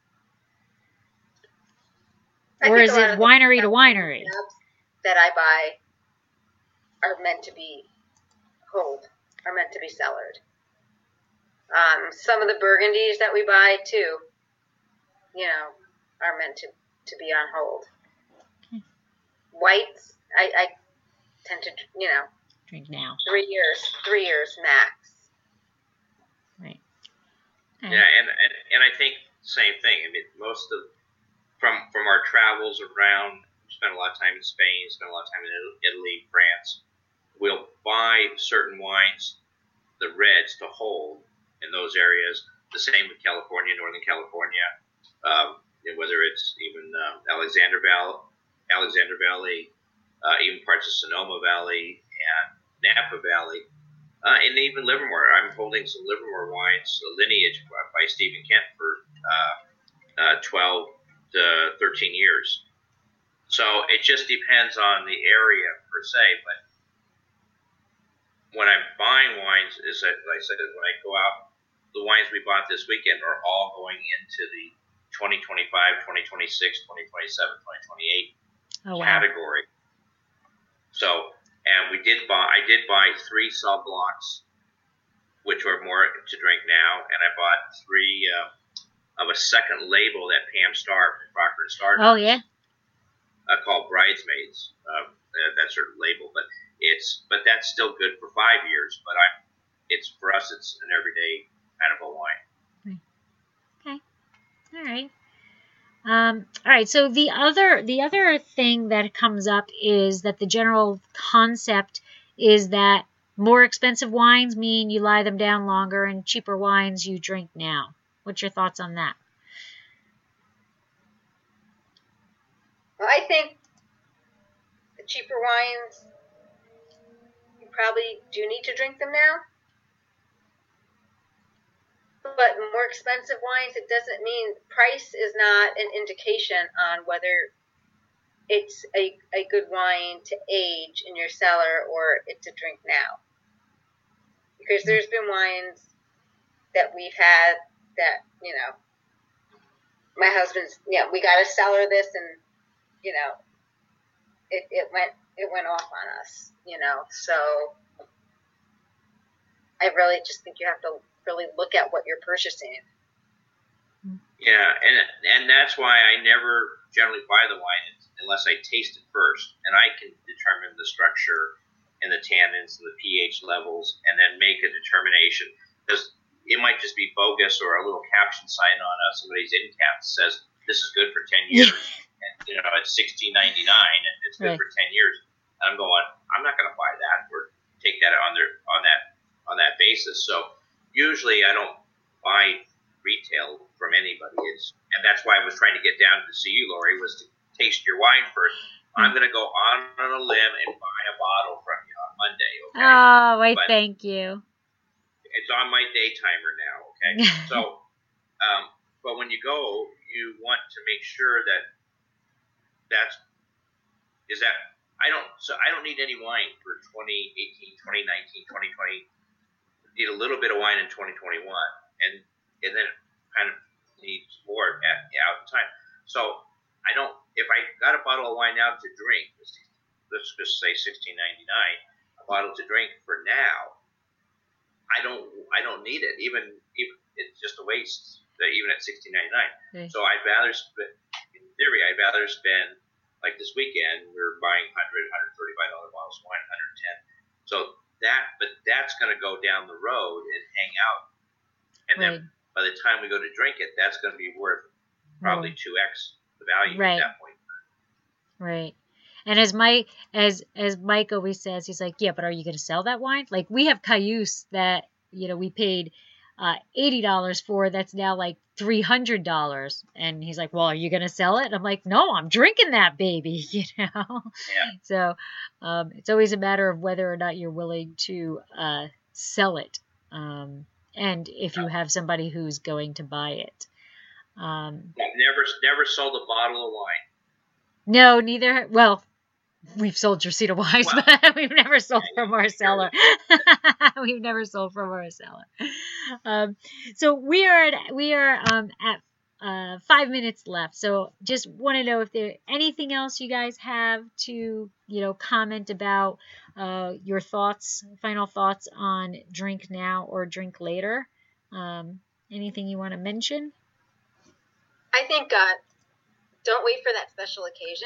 I Or think is a lot it of the winery to winery? cabs that I buy are meant to be hold, are meant to be cellared. Um, some of the Burgundies that we buy too, you know, are meant to, to be on hold. Okay. Whites, I, I tend to, you know, Drink now. three years, three years max. Right. Yeah, and, and and I think same thing. I mean, most of from from our travels around, we spent a lot of time in Spain, spent a lot of time in Italy, France. We'll buy certain wines, the reds, to hold in those areas. The same with California, Northern California, um, whether it's even um, Alexander Valley, Alexander Valley, uh, even parts of Sonoma Valley and Napa Valley. Uh, and even Livermore. I'm holding some Livermore wines, a lineage by Stephen Kent for uh, uh, twelve to thirteen years. So it just depends on the area per se. But when I'm buying wines, is that, like I said, when I go out, the wines we bought this weekend are all going into the twenty twenty-five, twenty twenty-six, twenty twenty-seven, twenty twenty-eight Oh, wow. category. So. And we did buy. I did buy three Sauv Blancs, which are more to drink now, and I bought three uh, of a second label that Pam Starr from Procter and Starr. Oh, yeah. Uh, called Bridesmaids. Uh, that's her label, but it's but that's still good for five years. But I'm. It's for us. It's an everyday kind of a wine. Okay. All right. Um, all right. So the other the other thing that comes up is that the general concept is that more expensive wines mean you lie them down longer, and cheaper wines you drink now. What's your thoughts on that? Well, I think the cheaper wines, you probably do need to drink them now. But more expensive wines, it doesn't mean price is not an indication on whether it's a, a good wine to age in your cellar or it's a drink now. Because there's been wines that we've had that, you know, my husband's, yeah, we got to cellar this, and, you know, it, it went it went off on us, you know. So I really just think you have to really look at what you're purchasing. Yeah, and and that's why I never generally buy the wine unless I taste it first, and I can determine the structure and the tannins and the pH levels, and then make a determination, because it might just be bogus or a little caption sign on uh, somebody's end cap that says this is good for ten years, and you know it's sixteen ninety nine and it's good right. for ten years. And I'm going, I'm not going to buy that or take that on their on that on that basis. So usually I don't buy retail from anybody. It's, and that's why I was trying to get down to see you, Lori, was to taste your wine first. Mm-hmm. I'm going to go on, on a limb and buy a bottle from you on Monday, okay? Oh, I but thank you. It's on my day timer now, okay? so, um, but when you go, you want to make sure that that's, is that, I don't, so I don't need any wine for twenty eighteen, twenty nineteen, twenty twenty. I need a little bit of wine in twenty twenty-one. And and then kind of needs more at, out in time. So I don't, if I got a bottle of wine now to drink, let's just say sixteen ninety-nine, a bottle to drink for now, I don't, I don't need it. Even, even it's just a waste, even at sixteen ninety-nine. Okay. So I'd rather spend, in theory, I'd rather spend, like this weekend, we're buying one hundred, one thirty-five dollars bottles of wine, one hundred ten. So that, but that's going to go down the road and hang out. And right. then by the time we go to drink it, that's going to be worth probably two x the value right. at that point. Right. And as Mike, as as Mike always says, he's like, yeah, but are you going to sell that wine? Like we have Cayuse that, you know, we paid uh, eighty dollars for, that's now like three hundred dollars. And he's like, well, are you going to sell it? And I'm like, no, I'm drinking that baby, you know? Yeah. So um, it's always a matter of whether or not you're willing to uh, sell it. Um, and if you have somebody who's going to buy it. Um, I've never, never sold a bottle of wine. No, neither. Well, we've sold Dresita wines, well, but we've never sold from our cellar. We've never sold from our cellar. Um, so we are at, we are um, at uh, five minutes left. So just want to know if there anything else you guys have to, you know, comment about uh, your thoughts, final thoughts on drink now or drink later. Um, anything you want to mention? I think uh, don't wait for that special occasion.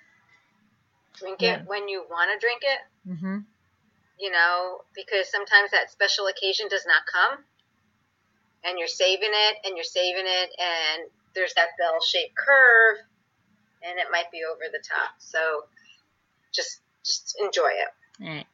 Drink yeah. it when you want to drink it. Mm-hmm. You know, because sometimes that special occasion does not come. And you're saving it, and you're saving it, and there's that bell-shaped curve, and it might be over the top. So just just enjoy it. All right.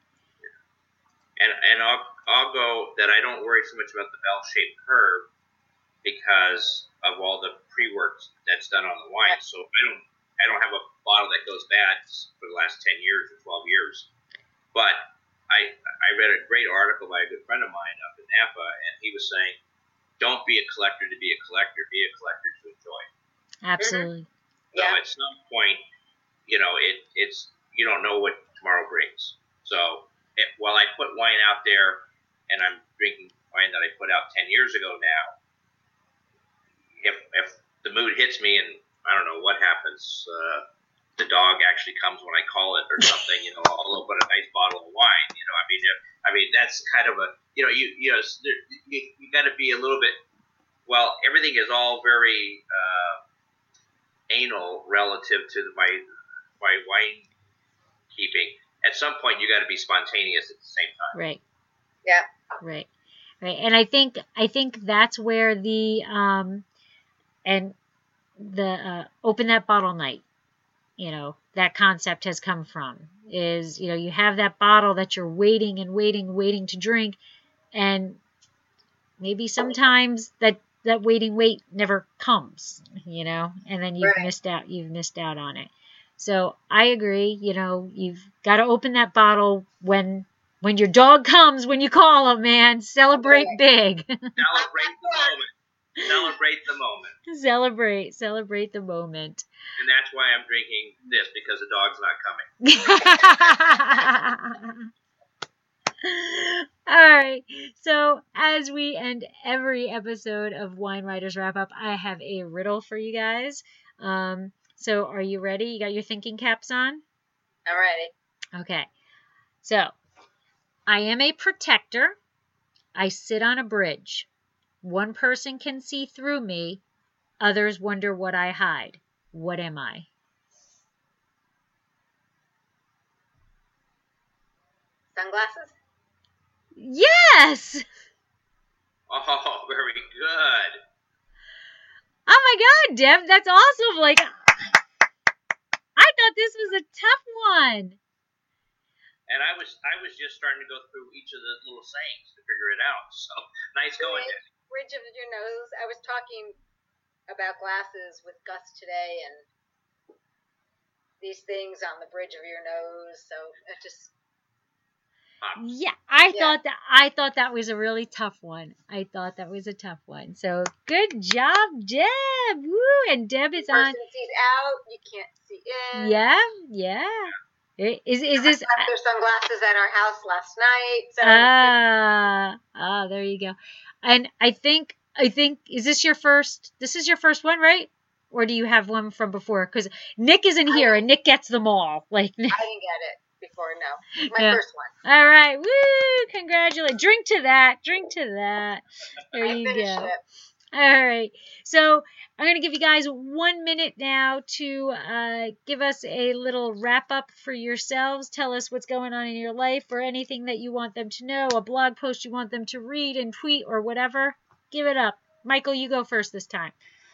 And and I'll I'll go that I don't worry so much about the bell-shaped curve because of all the pre-work that's done on the wine. Yeah. So I don't I don't have a bottle that goes bad for the last ten years or twelve years. But I I read a great article by a good friend of mine up in Napa, and he was saying, don't be a collector to be a collector. Be a collector to enjoy. Absolutely. Mm-hmm. So yeah. At some point, you know, it it's you don't know what tomorrow brings. So it, while I put wine out there, and I'm drinking wine that I put out ten years ago now, if if the mood hits me and I don't know what happens, uh, the dog actually comes when I call it or something, you know, I'll open a nice bottle of wine. You know, I mean, I mean that's kind of a you know, you you know, you, you got to be a little bit. Well, everything is all very uh, anal relative to my my wine keeping. At some point, you got to be spontaneous at the same time. Right. Yeah. Right. Right. And I think I think that's where the um and the uh, open that bottle night, you know, that concept has come from. Is, you know, you have that bottle that you're waiting and waiting, waiting to drink. And maybe sometimes that, that waiting wait never comes, you know, and then you've right. missed out, you've missed out on it. So I agree, you know, you've got to open that bottle when, when your dog comes, when you call him, man, celebrate right. big. Celebrate the moment. Celebrate the moment. Celebrate, celebrate the moment. And that's why I'm drinking this, because the dog's not coming. All right. So as we end every episode of Wine Writers Wrap Up, I have a riddle for you guys. Um, so are you ready? You got your thinking caps on? I'm ready. Okay. So, I am a protector. I sit on a bridge. One person can see through me. Others wonder what I hide. What am I? Sunglasses? Yes! Oh, very good. Oh my God, Deb, that's awesome. Like, I thought this was a tough one. And I was I was just starting to go through each of the little sayings to figure it out. So nice going, Bridge, Deb. bridge of your nose. I was talking about glasses with Gus today, and these things on the bridge of your nose. So it just. Yeah, I Yeah. thought that I thought that was a really tough one. I thought that was a tough one. So good job, Deb. Woo! And Deb is on. Person sees out, you can't see in. Yeah, yeah. Is is this? I left their sunglasses at our house last night. So Ah, ah, there you go. And I think I think is this your first? This is your first one, right? Or do you have one from before? Because Nick isn't here, and Nick gets them all. Like I didn't get it before. No, my Yeah. first one. All right, woo! Congratulations. Drink to that. Drink to that. There I you finished go. it. All right. So I'm going to give you guys one minute now to uh, give us a little wrap up for yourselves. Tell us what's going on in your life or anything that you want them to know, a blog post you want them to read and tweet or whatever. Give it up. Michael, you go first this time.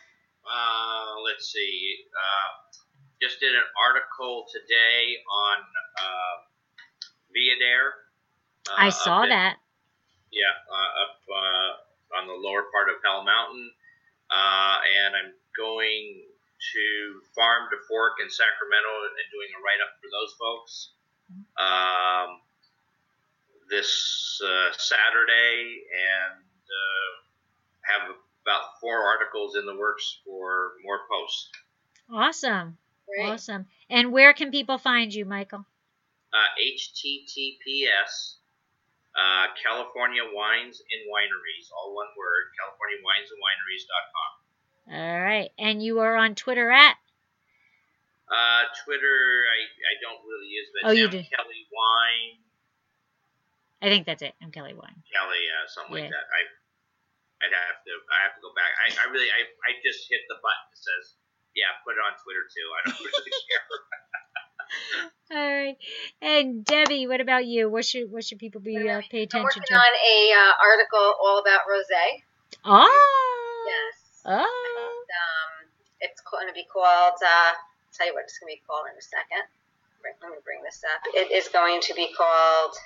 Uh, let's see. Uh, just did an article today on uh, Viader. Uh, I saw up in- that. Yeah, uh, up uh, on the lower part of Hell Mountain. Uh, and I'm going to Farm to Fork in Sacramento and doing a write-up for those folks um, this uh, Saturday, and uh, have about four articles in the works for more posts. Awesome. Great. Awesome. And where can people find you, Michael? Uh, H T T P S uh, California Wines and Wineries, all one word, California Wines and Wineries dot com. All right. And you are on Twitter at? Uh, Twitter, I, I don't really use, but Oh, you I'm do. Kelly Wine, I think that's it. I'm Kelly Wine. Kelly, uh, something Yeah. like that. I, I'd have to, I have to go back. I, I really, I, I just hit the button that says, yeah, put it on Twitter too. I don't really care. All right. And Debbie, what about you? What should what should people be uh, pay I'm attention working to? on a uh, article all about rosé. Oh. Yes. Oh. Um, it's going to be called. Uh, I'll tell you what it's going to be called in a second. Right, let me bring this up. It is going to be called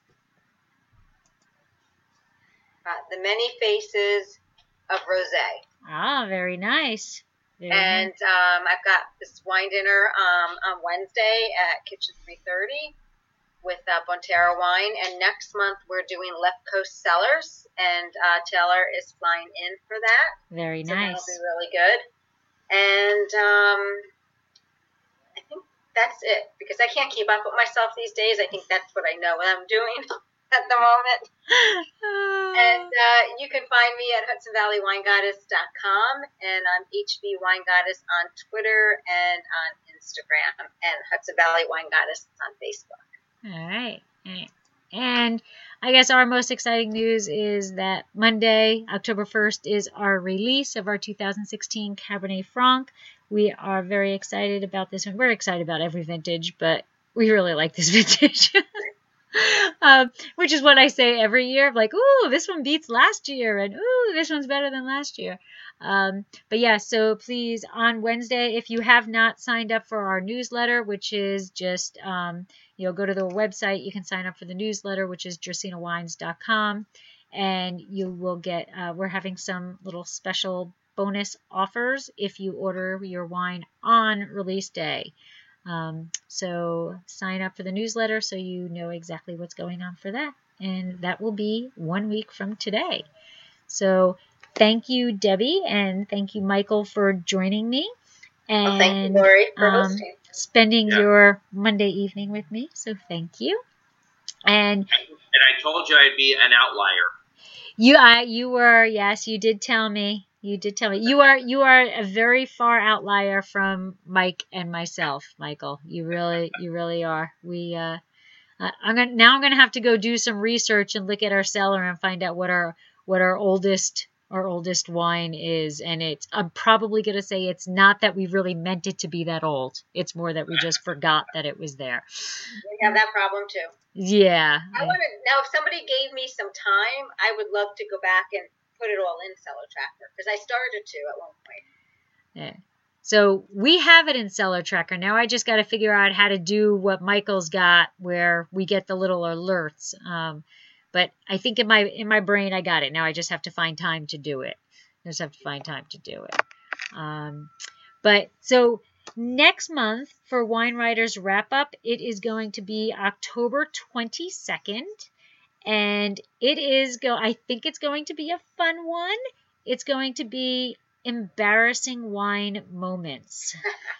uh, "The Many Faces of Rosé." Ah, very nice. Very And nice. um, I've got this wine dinner um, on Wednesday at Kitchen three thirty with uh, Bonterra Wine. And next month we're doing Left Coast Cellars, and uh, Taylor is flying in for that. Very So nice. that'll be really good. And um, I think that's it, because I can't keep up with myself these days. I think that's what I know what I'm doing at the moment. And uh, you can find me at Hudson Valley Wine Goddess dot com, and I'm H V Wine Goddess on Twitter and on Instagram, and Hudson Valley Wine Goddess on Facebook. All right. All right. And I guess our most exciting news is that Monday, October first, is our release of our two thousand sixteen Cabernet Franc. We are very excited about this one. We're excited about every vintage, but we really like this vintage. um, which is what I say every year. Like, ooh, this one beats last year, and ooh, this one's better than last year. Um, but yeah, so please, on Wednesday, if you have not signed up for our newsletter, which is just, um, you know, go to the website, you can sign up for the newsletter, which is Dracaena Wines dot com, and you will get, uh, we're having some little special bonus offers if you order your wine on release day. Um, so sign up for the newsletter so you know exactly what's going on for that. And that will be one week from today. So thank you, Debbie, and thank you, Michael, for joining me. And Well, thank you, Lori, for um, hosting. spending Yeah. your Monday evening with me. So thank you. And And I told you I'd be an outlier. you, I, you were, yes, you did tell me. You did tell me. You are you are a very far outlier from Mike and myself, Michael. You really you really are. We uh, I'm gonna now I'm gonna have to go do some research and look at our cellar and find out what our what our oldest our oldest wine is. And it's I'm probably gonna say it's not that we really meant it to be that old. It's more that we just forgot that it was there. We have that problem too. Yeah. I want to now. If somebody gave me some time, I would love to go back and put it all in Cellar Tracker because I started to at one point. Yeah. So we have it in Cellar Tracker. Now I just got to figure out how to do what Michael's got where we get the little alerts. Um, but I think in my in my brain I got it. Now I just have to find time to do it. I just have to find time to do it. Um, but so next month for Wine Writers Wrap Up, it is going to be October twenty-second. And it is go. I think it's going to be a fun one. It's going to be embarrassing wine moments.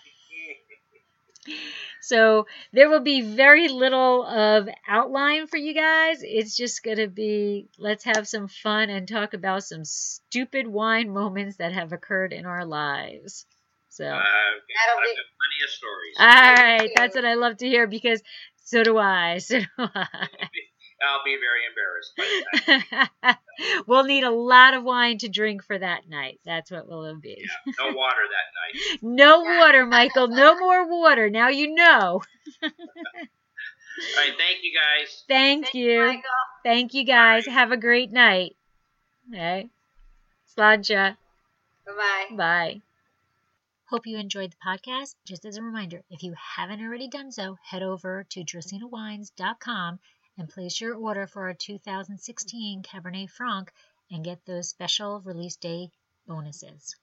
So there will be very little of outline for you guys. It's just going to be, let's have some fun and talk about some stupid wine moments that have occurred in our lives. So uh, I've got plenty of stories. All right, that's what I love to hear because so do I. So do I. I'll be very embarrassed by that. We'll need a lot of wine to drink for that night. That's what will be. Yeah, no water that night. No water, Michael. No more water. Now you know. All right, thank you guys. Thank, Thank you. you, Michael. Thank you guys. Bye. Have a great night. Okay. Sláinte. Bye-bye. Bye. Hope you enjoyed the podcast. Just as a reminder, if you haven't already done so, head over to dracaena wines dot com and place your order for our two thousand sixteen Cabernet Franc and get those special release day bonuses.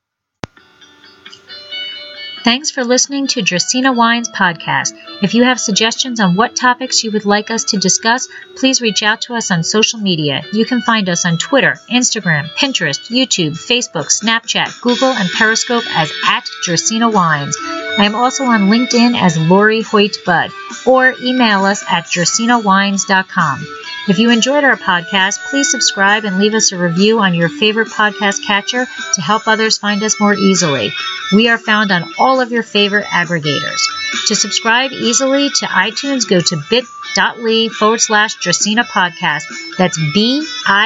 Thanks for listening to Dracaena Wines Podcast. If you have suggestions on what topics you would like us to discuss, please reach out to us on social media. You can find us on Twitter, Instagram, Pinterest, YouTube, Facebook, Snapchat, Google, and Periscope as at Dracaena Wines. I am also on LinkedIn as Lori Hoyt Budd, or email us at dracaena wines dot com. If you enjoyed our podcast, please subscribe and leave us a review on your favorite podcast catcher to help others find us more easily. We are found on all of your favorite aggregators. To subscribe easily to iTunes, go to bit.ly forward slash Dracaena podcast. That's bit.ly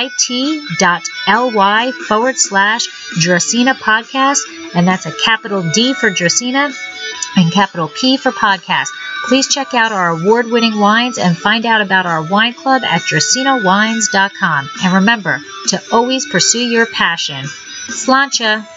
forward slash Dracaena podcast. And that's a capital D for Dracaena and capital P for podcast. Please check out our award-winning wines and find out about our wine club at dracaena wines dot com. And remember to always pursue your passion. Sláinte.